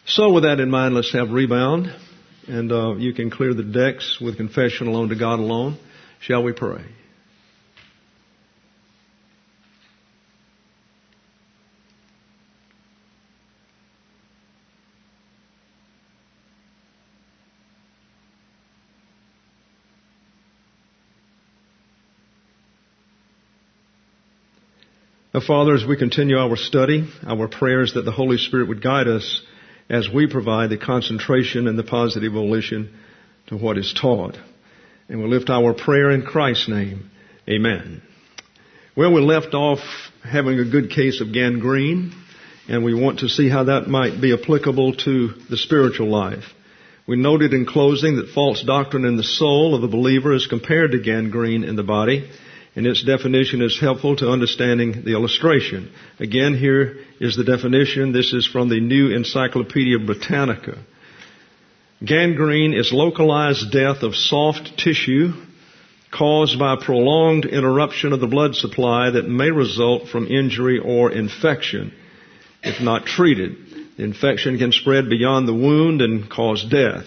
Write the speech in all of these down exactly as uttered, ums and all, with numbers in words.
So with that in mind, let's have rebound. And uh, you can clear the decks with confession alone to God alone. Shall we pray? Now, Father, as we continue our study, our prayers that the Holy Spirit would guide us as we provide the concentration and the positive volition to what is taught. And we'll lift our prayer in Christ's name. Amen. Well, we left off having a good case of gangrene, and we want to see how that might be applicable to the spiritual life. We noted in closing that false doctrine in the soul of the believer is compared to gangrene in the body, and its definition is helpful to understanding the illustration. Again, here is the definition. This is from the New Encyclopedia Britannica. Gangrene is localized death of soft tissue caused by prolonged interruption of the blood supply that may result from injury or infection. If not treated, the infection can spread beyond the wound and cause death.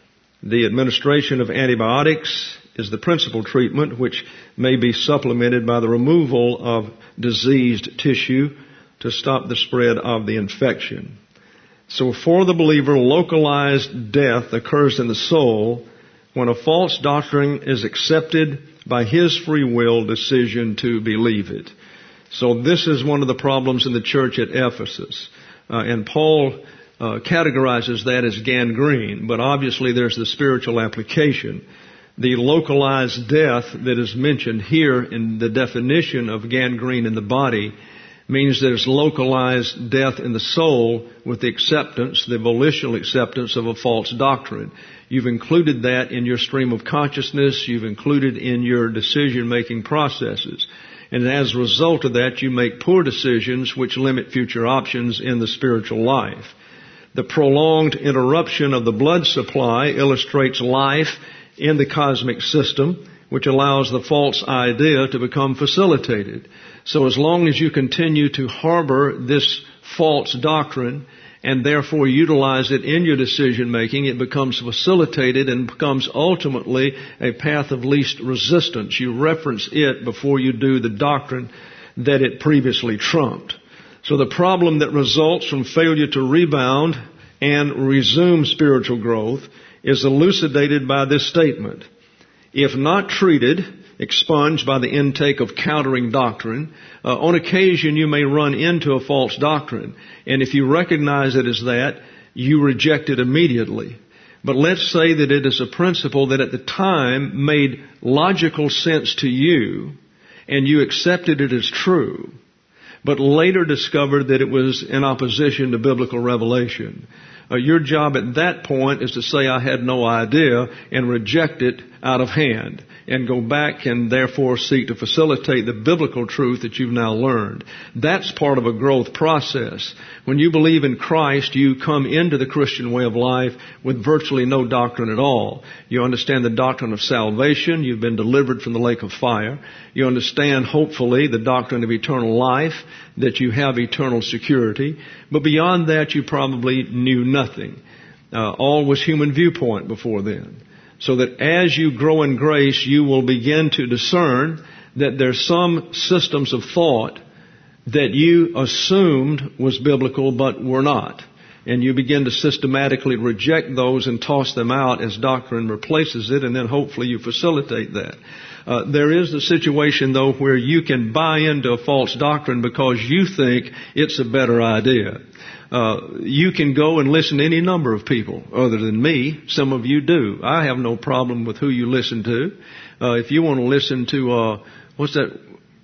The administration of antibiotics is the principal treatment, which may be supplemented by the removal of diseased tissue to stop the spread of the infection. So for the believer, localized death occurs in the soul when a false doctrine is accepted by his free will decision to believe it. So this is one of the problems in the church at Ephesus. Uh, and Paul uh, categorizes that as gangrene, but obviously there's the spiritual application. The localized death that is mentioned here in the definition of gangrene in the body means there's localized death in the soul with the acceptance, the volitional acceptance of a false doctrine. You've included that in your stream of consciousness. You've included in your decision-making processes. And as a result of that, you make poor decisions which limit future options in the spiritual life. The prolonged interruption of the blood supply illustrates life in the cosmic system, which allows the false idea to become facilitated. So as long as you continue to harbor this false doctrine and therefore utilize it in your decision making, it becomes facilitated and becomes ultimately a path of least resistance. You reference it before you do the doctrine that it previously trumped. So the problem that results from failure to rebound and resume spiritual growth is elucidated by this statement. If not treated, expunged by the intake of countering doctrine, uh, on occasion you may run into a false doctrine. And if you recognize it as that, you reject it immediately. But let's say that it is a principle that at the time made logical sense to you, and you accepted it as true, but later discovered that it was in opposition to biblical revelation. Uh, your job at that point is to say, I had no idea, and reject it out of hand, and go back and therefore seek to facilitate the biblical truth that you've now learned. That's part of a growth process. When you believe in Christ, you come into the Christian way of life with virtually no doctrine at all. You understand the doctrine of salvation. You've been delivered from the lake of fire. You understand, hopefully, the doctrine of eternal life, that you have eternal security. But beyond that, you probably knew nothing. Uh, all was human viewpoint before then. So that as you grow in grace, you will begin to discern that there's some systems of thought that you assumed was biblical but were not. And you begin to systematically reject those and toss them out as doctrine replaces it, and then hopefully you facilitate that. Uh, there is the situation, though, where you can buy into a false doctrine because you think it's a better idea. Uh, you can go and listen to any number of people other than me. Some of you do. I have no problem with who you listen to. Uh, if you want to listen to, uh, what's that,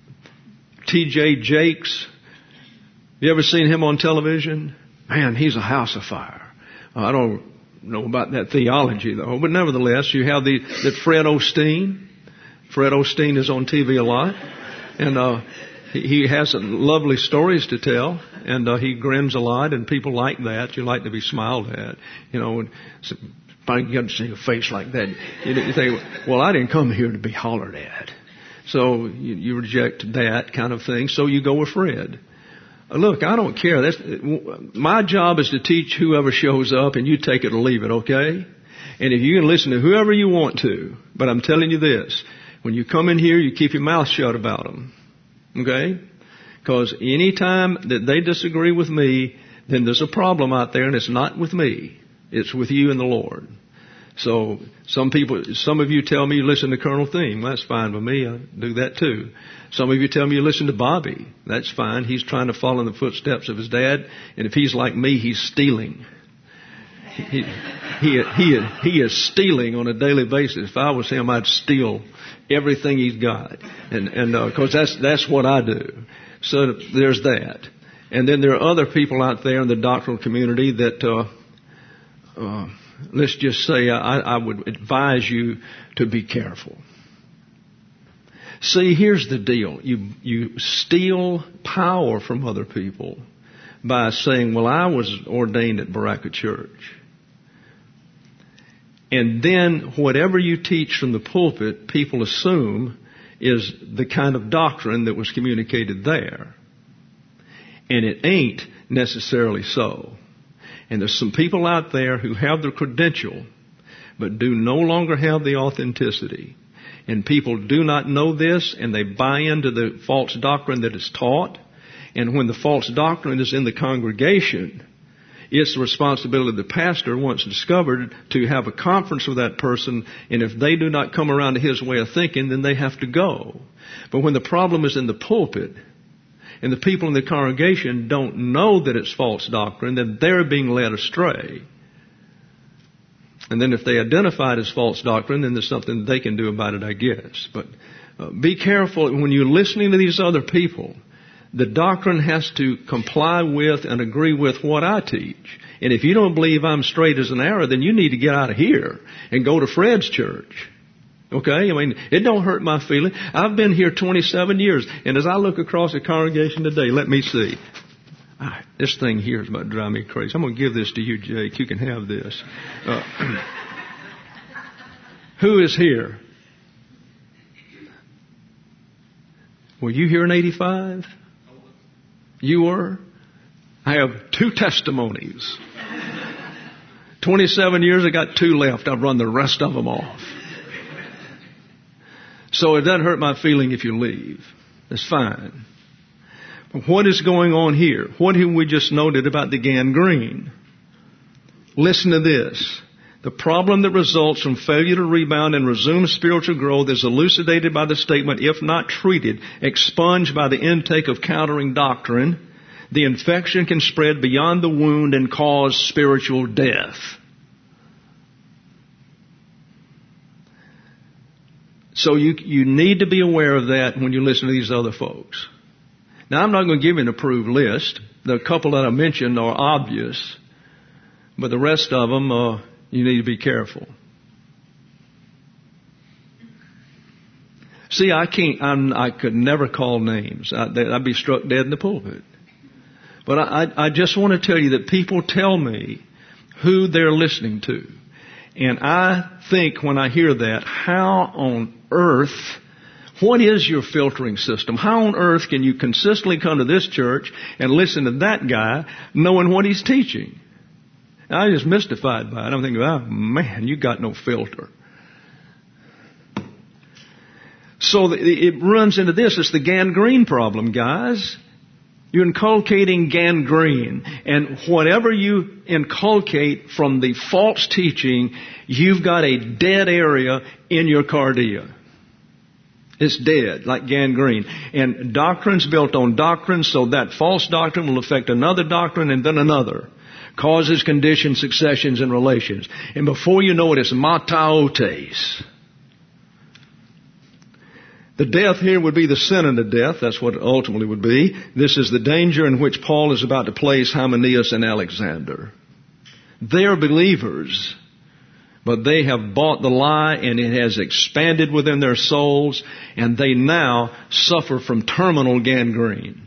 T J Jakes? You ever seen him on television? Man, he's a house of fire. Uh, I don't know about that theology, though. But nevertheless, you have the, that Fred Osteen. Fred Osteen is on T V a lot. And, uh, he has lovely stories to tell, and uh, he grins a lot, and people like that. You like to be smiled at, you know. And so, you got to see a face like that. You, you think, well, I didn't come here to be hollered at. So you, you reject that kind of thing. So you go with Fred. Look, I don't care. That's, my job is to teach whoever shows up, and you take it or leave it, okay? And if you can listen to whoever you want to, but I'm telling you this, when you come in here, you keep your mouth shut about them, okay? Because any time that they disagree with me, then there's a problem out there, and it's not with me. It's with you and the Lord. So some people, some of you tell me you listen to Colonel Theme. That's fine with me. I do that too. Some of you tell me you listen to Bobby. That's fine. He's trying to follow in the footsteps of his dad. And if he's like me, he's stealing. He, he, he, he is stealing on a daily basis. If I was him, I'd steal everything he's got. And, and, uh, cause that's, that's what I do. So there's that. And then there are other people out there in the doctrinal community that, uh, uh, let's just say I, I would advise you to be careful. See, here's the deal. You, you steal power from other people by saying, well, I was ordained at Baraka Church. And then whatever you teach from the pulpit, people assume is the kind of doctrine that was communicated there. And it ain't necessarily so. And there's some people out there who have the credential, but do no longer have the authenticity. And people do not know this, and they buy into the false doctrine that is taught. And when the false doctrine is in the congregation, it's the responsibility of the pastor, once discovered, to have a conference with that person. And if they do not come around to his way of thinking, then they have to go. But when the problem is in the pulpit, and the people in the congregation don't know that it's false doctrine, then they're being led astray. And then if they identify it as false doctrine, then there's something they can do about it, I guess. But uh, be careful when you're listening to these other people. The doctrine has to comply with and agree with what I teach. And if you don't believe I'm straight as an arrow, then you need to get out of here and go to Fred's church. Okay? I mean, it don't hurt my feeling. I've been here twenty-seven years, and as I look across the congregation today, let me see. Ah, this thing here is about to drive me crazy. I'm going to give this to you, Jake. You can have this. Uh, who is here? Were you here in eighty-five? You were? I have two testimonies. twenty-seven years, I got two left. I've run the rest of them off. So it doesn't hurt my feeling if you leave. That's fine. But what is going on here? What have we just noted about the gangrene? Listen to this. The problem that results from failure to rebound and resume spiritual growth is elucidated by the statement, if not treated, expunged by the intake of countering doctrine, the infection can spread beyond the wound and cause spiritual death. So you, you need to be aware of that when you listen to these other folks. Now, I'm not going to give you an approved list. The couple that I mentioned are obvious, but the rest of them, uh, you need to be careful. See, I can't, I'm, I could never call names. I, I'd be struck dead in the pulpit. But I, I just want to tell you that people tell me who they're listening to. And I think when I hear that, how on earth, what is your filtering system? How on earth can you consistently come to this church and listen to that guy knowing what he's teaching? I was just mystified by it. I'm thinking, oh man, you got no filter. So it runs into this. It's the gangrene problem, guys. You're inculcating gangrene. And whatever you inculcate from the false teaching, you've got a dead area in your cardia. It's dead, like gangrene. And doctrine's built on doctrine, so that false doctrine will affect another doctrine and then another. Causes, conditions, successions, and relations. And before you know it, it's mataotes. The death here would be the sin unto death. That's what it ultimately would be. This is the danger in which Paul is about to place Hymenaeus and Alexander. They're believers, but they have bought the lie, and it has expanded within their souls, and they now suffer from terminal gangrene.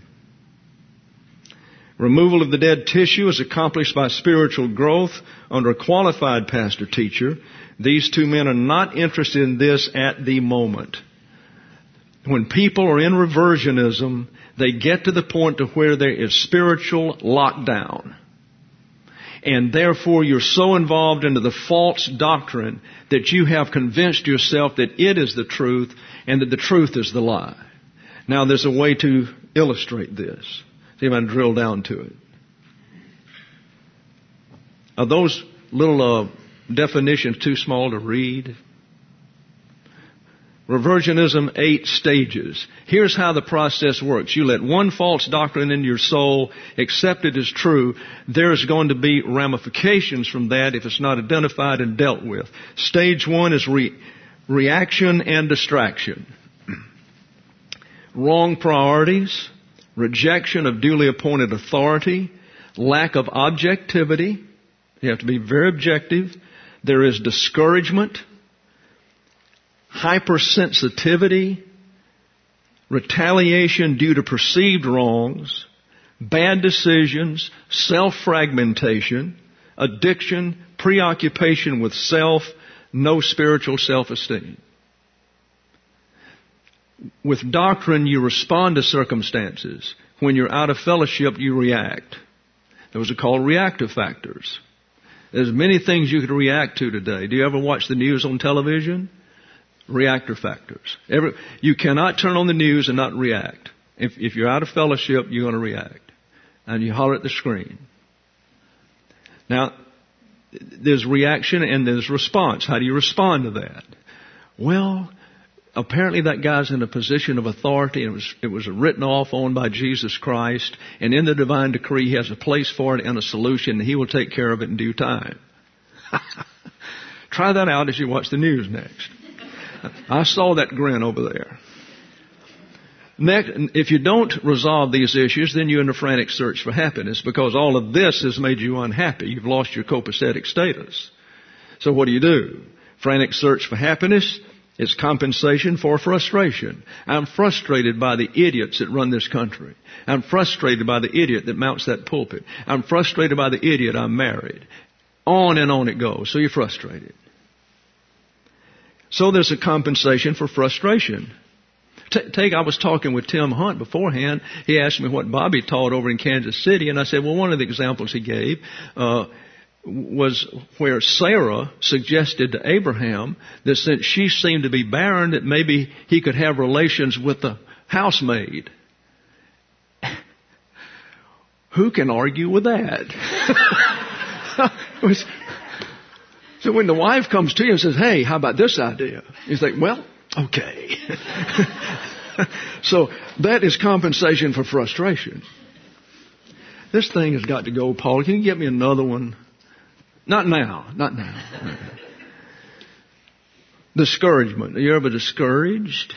Removal of the dead tissue is accomplished by spiritual growth under a qualified pastor-teacher. These two men are not interested in this at the moment. When people are in reversionism, they get to the point to where there is spiritual lockdown. And therefore you're so involved into the false doctrine that you have convinced yourself that it is the truth and that the truth is the lie. Now there's a way to illustrate this. See if I can drill down to it. Are those little uh, definitions too small to read? Reversionism, eight stages. Here's how the process works. You let one false doctrine into your soul, accept it as true. There's going to be ramifications from that if it's not identified and dealt with. Stage one is re- reaction and distraction. Wrong priorities, rejection of duly appointed authority, lack of objectivity. You have to be very objective. There is discouragement, hypersensitivity, retaliation due to perceived wrongs, bad decisions, self-fragmentation, addiction, preoccupation with self, no spiritual self-esteem. With doctrine, you respond to circumstances. When you're out of fellowship, you react. Those are called reactive factors. There's many things you could react to today. Do you ever watch the news on television? Reactor factors. Every, you cannot turn on the news and not react. If, if you're out of fellowship, you're going to react. And you holler at the screen. Now, there's reaction and there's response. How do you respond to that? Well, apparently that guy's in a position of authority and it was, it was written off on by Jesus Christ. And in the divine decree, He has a place for it and a solution, and He will take care of it in due time. Try that out as you watch the news next. I saw that grin over there. Next, if you don't resolve these issues, then you're in a frantic search for happiness because all of this has made you unhappy. You've lost your copacetic status. So what do you do? Frantic search for happiness is compensation for frustration. I'm frustrated by the idiots that run this country. I'm frustrated by the idiot that mounts that pulpit. I'm frustrated by the idiot I'm married. On and on it goes. So you're frustrated. So there's a compensation for frustration. T- take, I was talking with Tim Hunt beforehand. He asked me what Bobby taught over in Kansas City, and I said, well, one of the examples he gave uh, was where Sarah suggested to Abraham that since she seemed to be barren, that maybe he could have relations with the housemaid. Who can argue with that? So when the wife comes to you and says, hey, how about this idea? You think, well, okay. So that is compensation for frustration. This thing has got to go, Paul. Can you get me another one? Not now. Not now. Discouragement. Are you ever discouraged?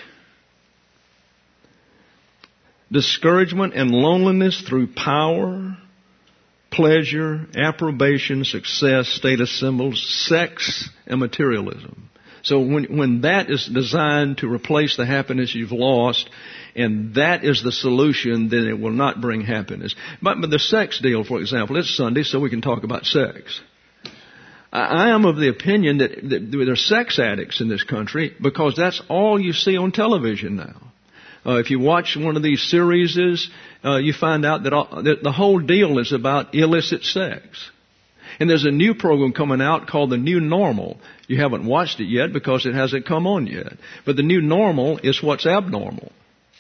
Discouragement and loneliness through power, pleasure, approbation, success, status symbols, sex, and materialism. So when, when that is designed to replace the happiness you've lost, and that is the solution, then it will not bring happiness. But, but the sex deal, for example, it's Sunday, so we can talk about sex. I, I am of the opinion that, that there are sex addicts in this country because that's all you see on television now. Uh, if you watch one of these series, uh, you find out that, all, that the whole deal is about illicit sex. And there's a new program coming out called The New Normal. You haven't watched it yet because it hasn't come on yet. But the new normal is what's abnormal.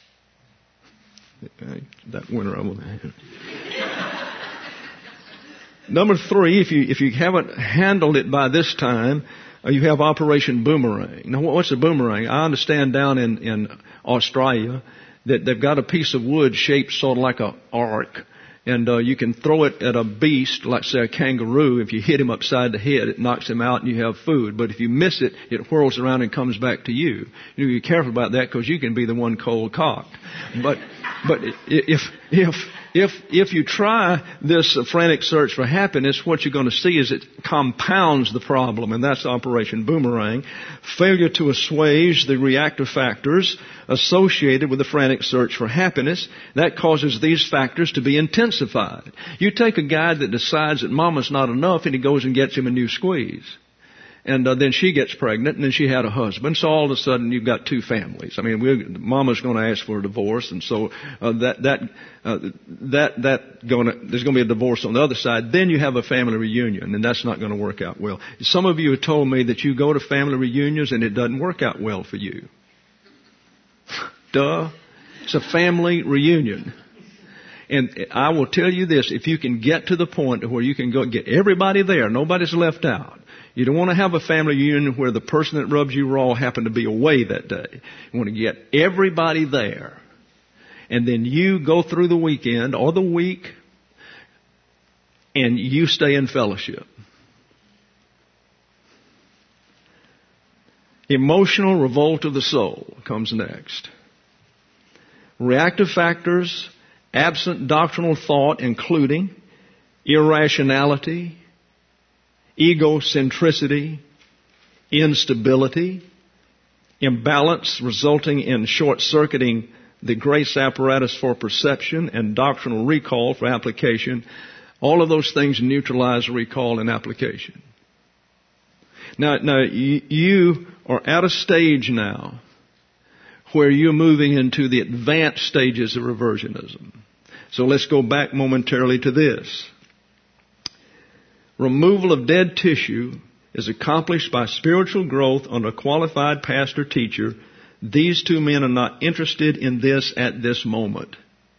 That winter over there. Number three, if you if you haven't handled it by this time, uh, you have Operation Boomerang. Now, what's a boomerang? I understand down in, in Australia that they've got a piece of wood shaped sort of like a arc. And uh, you can throw it at a beast, like say a kangaroo. If you hit him upside the head, it knocks him out and you have food. But if you miss it, it whirls around and comes back to you. You know, be careful about that because you can be the one cold cocked. But but if if if if you try this frantic search for happiness, what you're going to see is it compounds the problem, and that's Operation Boomerang. Failure to assuage the reactive factors associated with the frantic search for happiness, that causes these factors to be intensified. You take a guy that decides that mama's not enough and he goes and gets him a new squeeze. And uh, then she gets pregnant, and then she had a husband. So all of a sudden, you've got two families. I mean, we're, Mama's going to ask for a divorce, and so uh, that that uh, that that going to there's going to be a divorce on the other side. Then you have a family reunion, and that's not going to work out well. Some of you have told me that you go to family reunions, and it doesn't work out well for you. Duh, it's a family reunion. And I will tell you this: if you can get to the point where you can go get everybody there, nobody's left out. You don't want to have a family reunion where the person that rubs you raw happened to be away that day. You want to get everybody there. And then you go through the weekend or the week and you stay in fellowship. Emotional revolt of the soul comes next. Reactive factors, absent doctrinal thought, including irrationality, egocentricity, instability, imbalance resulting in short-circuiting the grace apparatus for perception and doctrinal recall for application. All of those things neutralize recall and application. Now, now you, you are at a stage now where you're moving into the advanced stages of reversionism. So let's go back momentarily to this. Removal of dead tissue is accomplished by spiritual growth under a qualified pastor teacher. These two men are not interested in this at this moment.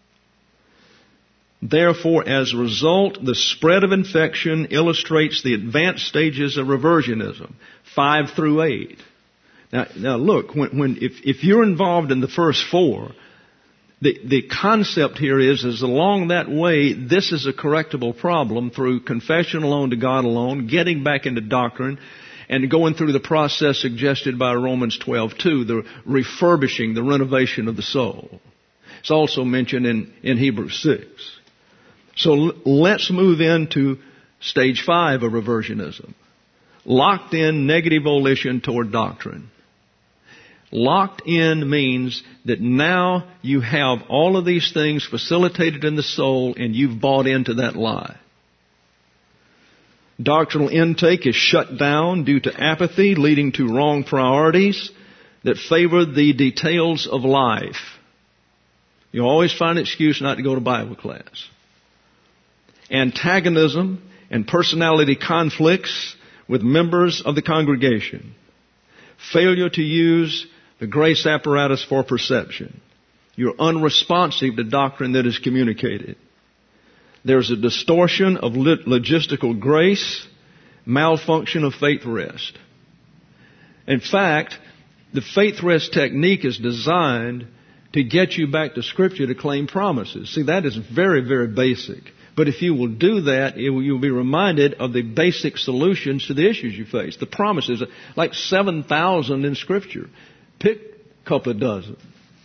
Therefore, as a result, the spread of infection illustrates the advanced stages of reversionism, five through eight. Now, now look, when, when if, if you're involved in the first four, The, the concept here is, is along that way, this is a correctable problem through confession alone to God alone, getting back into doctrine, and going through the process suggested by Romans twelve two, the refurbishing, the renovation of the soul. It's also mentioned in, in Hebrews six. So l- let's move into stage five of reversionism. Locked in negative volition toward doctrine. Locked in means that now you have all of these things facilitated in the soul and you've bought into that lie. Doctrinal intake is shut down due to apathy, leading to wrong priorities that favor the details of life. You always find an excuse not to go to Bible class. Antagonism and personality conflicts with members of the congregation. Failure to use the grace apparatus for perception. You're unresponsive to doctrine that is communicated. There's a distortion of logistical grace, malfunction of faith rest. In fact, the faith rest technique is designed to get you back to Scripture to claim promises. See, that is very, very basic. But if you will do that, it will, you'll be reminded of the basic solutions to the issues you face. The promises, like seven thousand in Scripture. Pick a couple of dozen.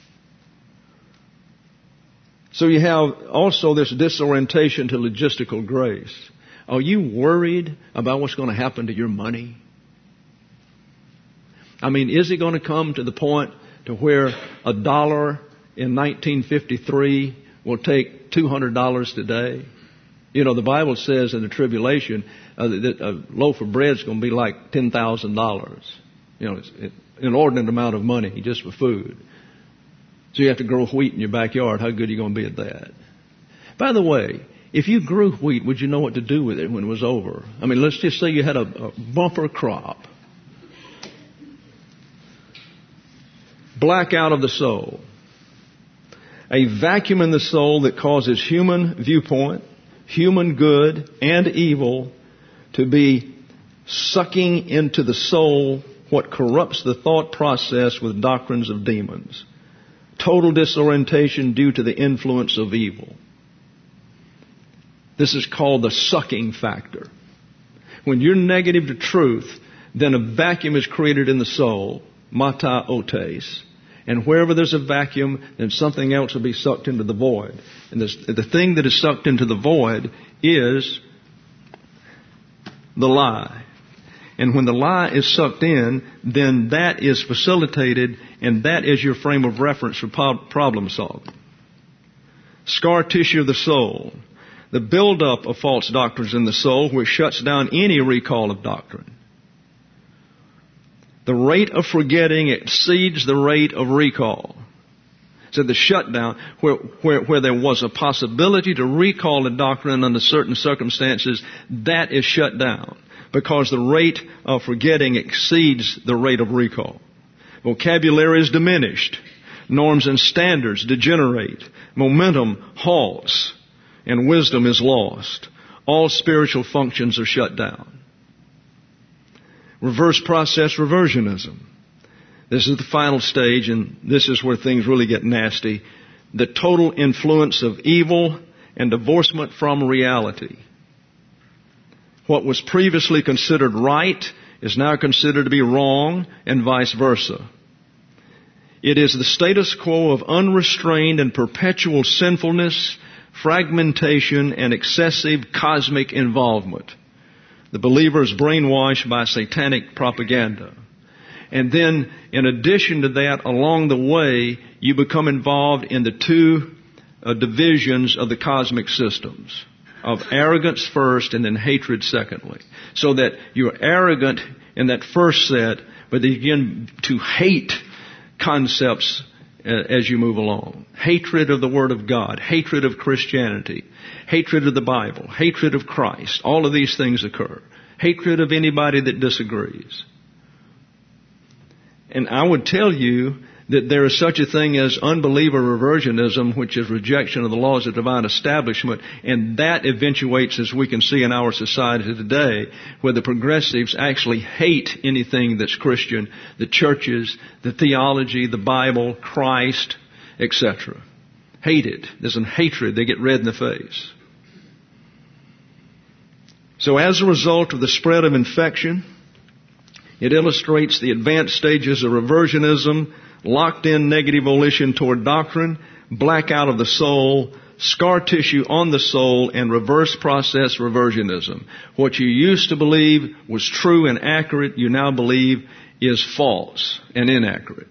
So you have also this disorientation to logistical grace. Are you worried about what's going to happen to your money? I mean, is it going to come to the point to where a dollar in nineteen fifty-three will take two hundred dollars today? You know, the Bible says in the tribulation uh, that a loaf of bread is going to be like ten thousand dollars. You know, it's it, an inordinate amount of money just for food. So you have to grow wheat in your backyard. How good are you going to be at that? By the way, if you grew wheat, would you know what to do with it when it was over? I mean, let's just say you had a, a bumper crop. Blackout of the soul. A vacuum in the soul that causes human viewpoint, human good and evil to be sucking into the soul what corrupts the thought process with doctrines of demons. Total disorientation due to the influence of evil. This is called the sucking factor. When you're negative to truth, then a vacuum is created in the soul, mata otes. And wherever there's a vacuum, then something else will be sucked into the void. And this, the thing that is sucked into the void is the lie. And when the lie is sucked in, then that is facilitated, and that is your frame of reference for problem solving. Scar tissue of the soul. The buildup of false doctrines in the soul, which shuts down any recall of doctrine. The rate of forgetting exceeds the rate of recall. So the shutdown, where, where, where there was a possibility to recall a doctrine under certain circumstances, that is shut down because the rate of forgetting exceeds the rate of recall. Vocabulary is diminished. Norms and standards degenerate. Momentum halts. And wisdom is lost. All spiritual functions are shut down. Reverse process reversionism. This is the final stage, and this is where things really get nasty. The total influence of evil and divorcement from reality. What was previously considered right is now considered to be wrong, and vice versa. It is the status quo of unrestrained and perpetual sinfulness, fragmentation, and excessive cosmic involvement. The believer is brainwashed by satanic propaganda. And then, in addition to that, along the way, you become involved in the two uh, divisions of the cosmic systems, of arrogance first and then hatred secondly. So that you're arrogant in that first set, but you begin to hate concepts uh, as you move along. Hatred of the Word of God, hatred of Christianity, hatred of the Bible, hatred of Christ. All of these things occur. Hatred of anybody that disagrees. And I would tell you that there is such a thing as unbeliever reversionism, which is rejection of the laws of divine establishment, and that eventuates, as we can see in our society today, where the progressives actually hate anything that's Christian, the churches, the theology, the Bible, Christ, et cetera. Hate it. There's a hatred. They get red in the face. So as a result of the spread of infection, it illustrates the advanced stages of reversionism, locked-in negative volition toward doctrine, blackout of the soul, scar tissue on the soul, and reverse process reversionism. What you used to believe was true and accurate, you now believe is false and inaccurate.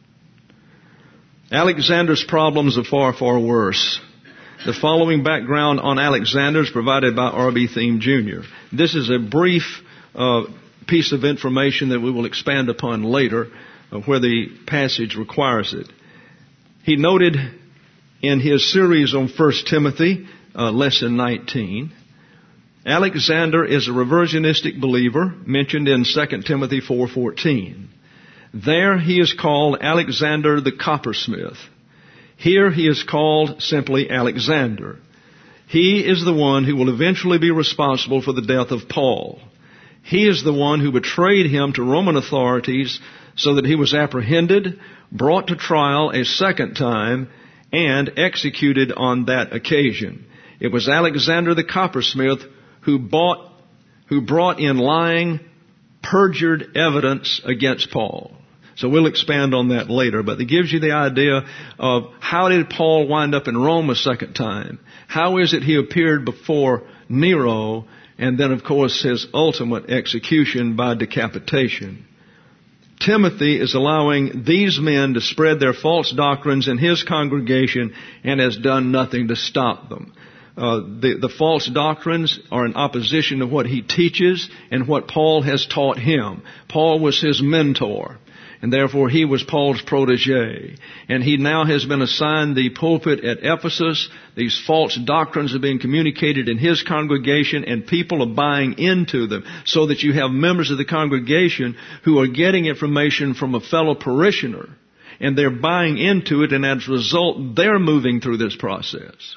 Alexander's problems are far, far worse. The following background on Alexander is provided by R B Thieme Junior This is a brief uh, piece of information that we will expand upon later, uh, where the passage requires it. He noted in his series on First Timothy, uh, lesson nineteen, Alexander is a reversionistic believer mentioned in Second Timothy four fourteen. There he is called Alexander the coppersmith. Here he is called simply Alexander. He is the one who will eventually be responsible for the death of Paul. He is the one who betrayed him to Roman authorities so that he was apprehended, brought to trial a second time, and executed on that occasion. It was Alexander the coppersmith who bought, who brought in lying, perjured evidence against Paul. So we'll expand on that later, but it gives you the idea of how did Paul wind up in Rome a second time? How is it he appeared before Nero? And then, of course, his ultimate execution by decapitation. Timothy is allowing these men to spread their false doctrines in his congregation and has done nothing to stop them. Uh, the, the false doctrines are in opposition to what he teaches and what Paul has taught him. Paul was his mentor. And therefore he was Paul's protege. And he now has been assigned the pulpit at Ephesus. These false doctrines are being communicated in his congregation and people are buying into them. So that you have members of the congregation who are getting information from a fellow parishioner. And they're buying into it, and as a result they're moving through this process.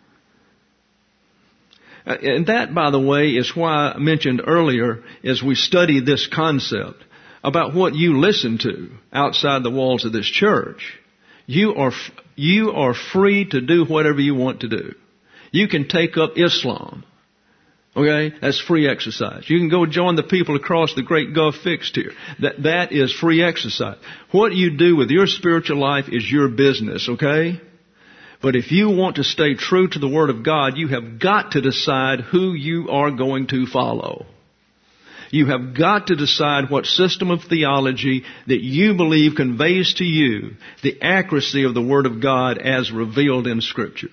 And that, by the way, is why I mentioned earlier as we study this concept about what you listen to outside the walls of this church. You are, you are free to do whatever you want to do. You can take up Islam. Okay? That's free exercise. You can go join the people across the great Gulf fixed here. That, that is free exercise. What you do with your spiritual life is your business, okay? But if you want to stay true to the Word of God, you have got to decide who you are going to follow. You have got to decide what system of theology that you believe conveys to you the accuracy of the Word of God as revealed in Scripture.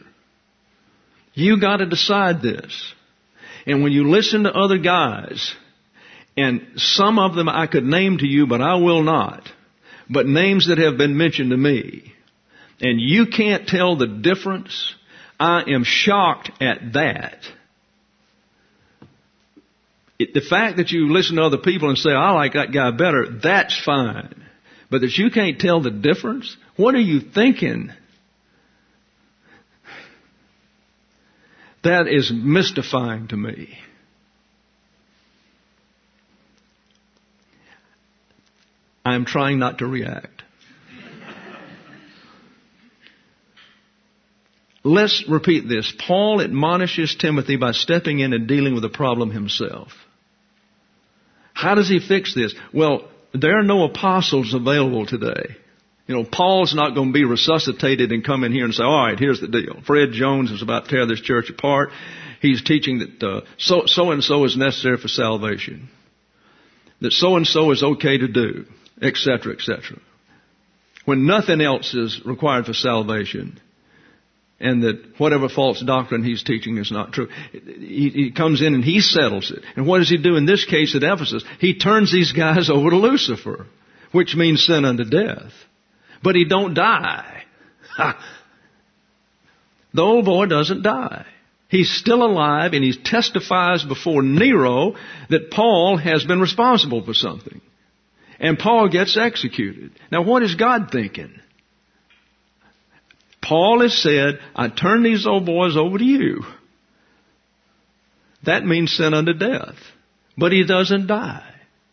You got to decide this. And when you listen to other guys And some of them I could name to you, but I will not. But names that have been mentioned to me. And you can't tell the difference. I am shocked at that. It, the fact that you listen to other people and say, I like that guy better, that's fine. But that you can't tell the difference? What are you thinking? That is mystifying to me. I'm trying not to react. Let's repeat this. Paul admonishes Timothy by stepping in and dealing with the problem himself. How does he fix this? Well, there are no apostles available today. You know, Paul's not going to be resuscitated and come in here and say, all right, here's the deal. Fred Jones is about to tear this church apart. He's teaching that uh, so, so-and-so is necessary for salvation. That so-and-so is okay to do, et cetera, et cetera. When nothing else is required for salvation, and that whatever false doctrine he's teaching is not true. He, he comes in and he settles it. And what does he do in this case at Ephesus? He turns these guys over to Lucifer, which means sin unto death. But he don't die. The old boy doesn't die. He's still alive, and he testifies before Nero that Paul has been responsible for something. And Paul gets executed. Now what is God thinking? Paul has said, I turn these old boys over to you. That means sin unto death. But he doesn't die.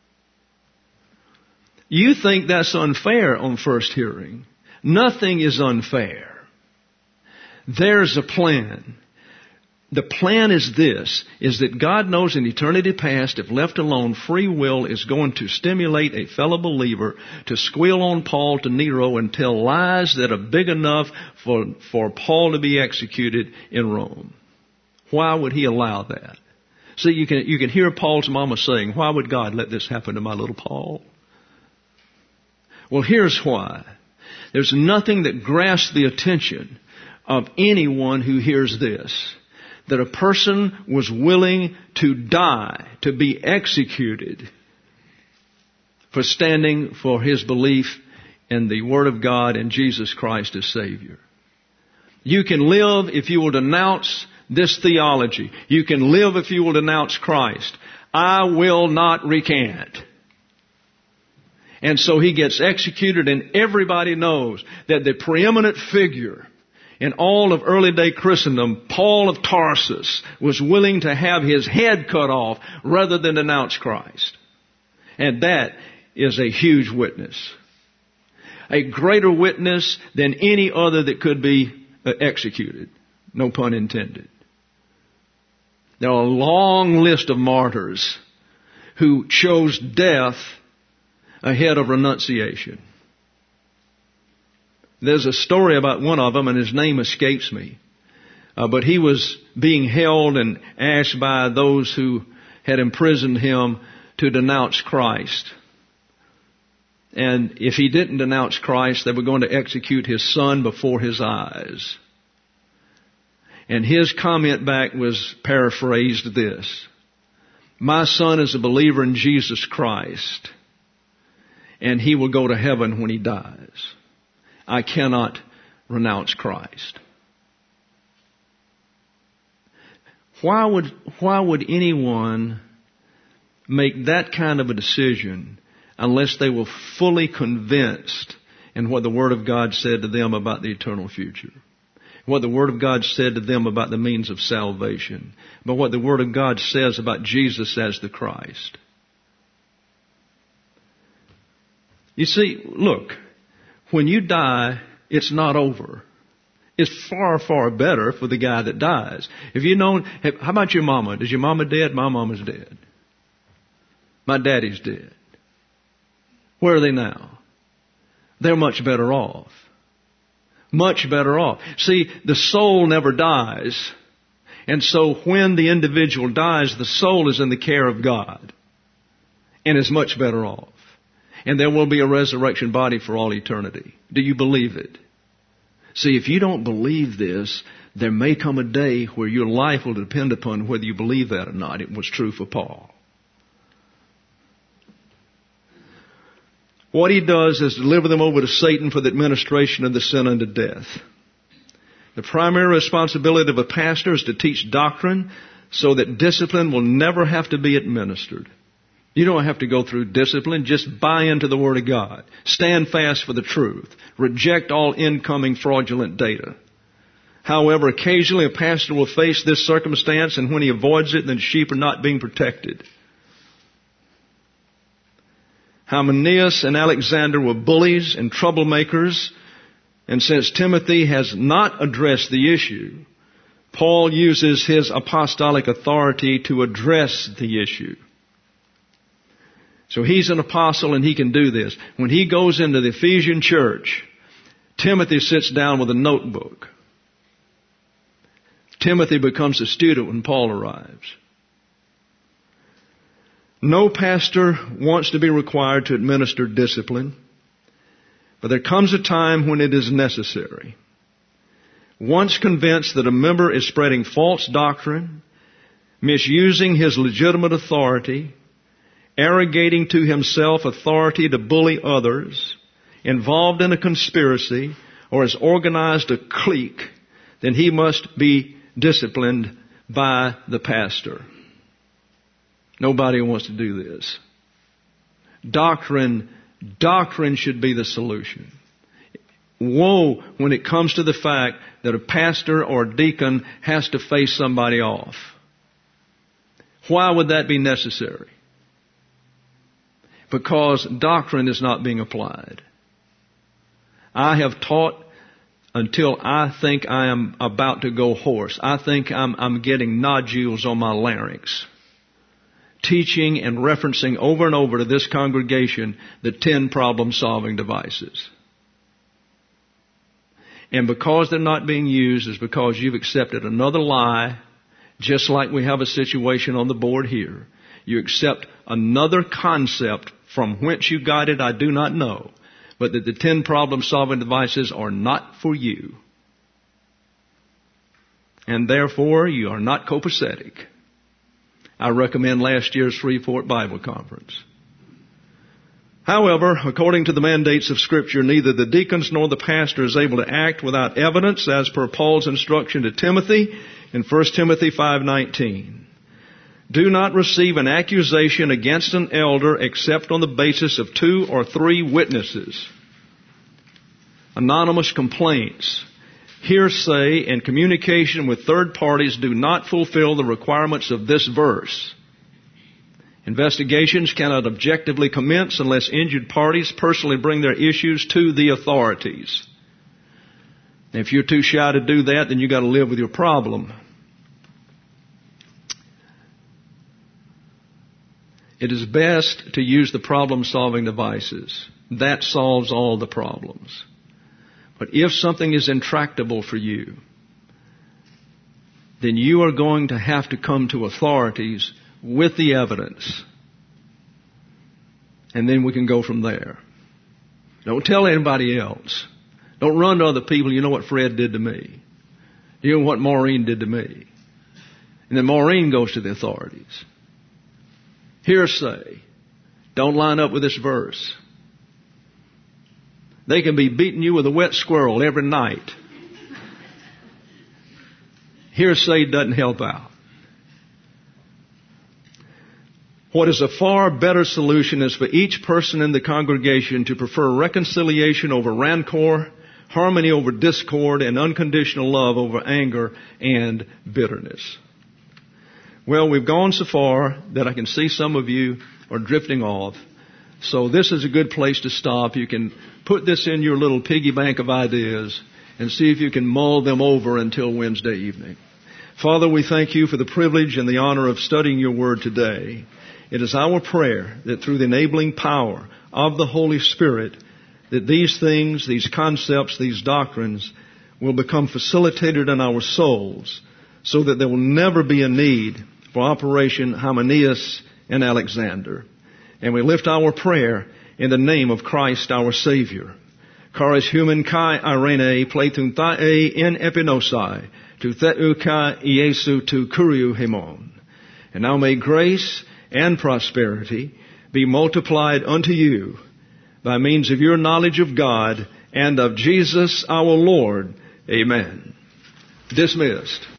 You think that's unfair on first hearing. Nothing is unfair. There's a plan. The plan is this, is that God knows in eternity past, if left alone, free will is going to stimulate a fellow believer to squeal on Paul to Nero and tell lies that are big enough for, for Paul to be executed in Rome. Why would he allow that? See, you can, you can hear Paul's mama saying, why would God let this happen to my little Paul? Well, here's why. There's nothing that grasps the attention of anyone who hears this. That a person was willing to die, to be executed for standing for his belief in the Word of God and Jesus Christ as Savior. You can live if you will denounce this theology. You can live if you will denounce Christ. I will not recant. And so he gets executed, and everybody knows that the preeminent figure in all of early day Christendom, Paul of Tarsus, was willing to have his head cut off rather than denounce Christ. And that is a huge witness. A greater witness than any other that could be executed. No pun intended. There are a long list of martyrs who chose death ahead of renunciation. There's a story about one of them, and his name escapes me. Uh, but he was being held and asked by those who had imprisoned him to denounce Christ. And if he didn't denounce Christ, they were going to execute his son before his eyes. And his comment back was paraphrased this: my son is a believer in Jesus Christ, and he will go to heaven when he dies. I cannot renounce Christ. Why would, why would anyone make that kind of a decision unless they were fully convinced in what the Word of God said to them about the eternal future? What the Word of God said to them about the means of salvation, but what the Word of God says about Jesus as the Christ. You see, look, when you die, it's not over. It's far, far better for the guy that dies. If you know, how about your mama? Is your mama dead? My mama's dead. My daddy's dead. Where are they now? They're much better off. Much better off. See, the soul never dies. And so when the individual dies, the soul is in the care of God and is much better off. And there will be a resurrection body for all eternity. Do you believe it? See, if you don't believe this, there may come a day where your life will depend upon whether you believe that or not. It was true for Paul. what he does is deliver them over to Satan for the administration of the sin unto death. The primary responsibility of a pastor is to teach doctrine so that discipline will never have to be administered. You don't have to go through discipline. Just buy into the Word of God. Stand fast for the truth. Reject all incoming fraudulent data. However, occasionally a pastor will face this circumstance, and when he avoids it, then sheep are not being protected. Hymenaeus and Alexander were bullies and troublemakers, and since Timothy has not addressed the issue, Paul uses his apostolic authority to address the issue. So he's an apostle and he can do this. When he goes into the Ephesian church, Timothy sits down with a notebook. Timothy becomes a student when Paul arrives. No pastor wants to be required to administer discipline, but there comes a time when it is necessary. Once convinced that a member is spreading false doctrine, misusing his legitimate authority, arrogating to himself authority to bully others, involved in a conspiracy, or has organized a clique, then he must be disciplined by the pastor. Nobody wants to do this. Doctrine, doctrine should be the solution. Woe when it comes to the fact that a pastor or a deacon has to face somebody off. Why would that be necessary? Because doctrine is not being applied. I have taught until I think I am about to go hoarse. I think I'm, I'm getting nodules on my larynx. Teaching and referencing over and over to this congregation the ten problem-solving devices. And because they're not being used is because you've accepted another lie, just like we have a situation on the board here. You accept another concept from whence you got it, I do not know. But that the ten problem-solving devices are not for you. And therefore, you are not copacetic. I recommend last year's Shreveport Bible Conference. However, according to the mandates of Scripture, neither the deacons nor the pastor is able to act without evidence, as per Paul's instruction to Timothy in First Timothy five nineteen. Do not receive an accusation against an elder except on the basis of two or three witnesses. Anonymous complaints, hearsay, and communication with third parties do not fulfill the requirements of this verse. Investigations cannot objectively commence unless injured parties personally bring their issues to the authorities. If you're too shy to do that, then you've got to live with your problem. It is best to use the problem-solving devices. That solves all the problems. But if something is intractable for you, then you are going to have to come to authorities with the evidence. And then we can go from there. Don't tell anybody else. Don't run to other people. You know what Fred did to me. You know what Maureen did to me. And then Maureen goes to the authorities. Hearsay. Don't line up with this verse. They can be beating you with a wet squirrel every night. Hearsay doesn't help out. What is a far better solution is for each person in the congregation to prefer reconciliation over rancor, harmony over discord, and unconditional love over anger and bitterness. Well, we've gone so far that I can see some of you are drifting off. So this is a good place to stop. You can put this in your little piggy bank of ideas and see if you can mull them over until Wednesday evening. Father, we thank you for the privilege and the honor of studying your word today. It is our prayer that through the enabling power of the Holy Spirit, that these things, these concepts, these doctrines will become facilitated in our souls so that there will never be a need for Operation Hymenaeus and Alexander. And we lift our prayer in the name of Christ our Savior. Charis human kai irene pleitun thae in epinosai to theu kai Iesu tu kuriu hemon. And now may grace and prosperity be multiplied unto you by means of your knowledge of God and of Jesus our Lord. Amen. Dismissed.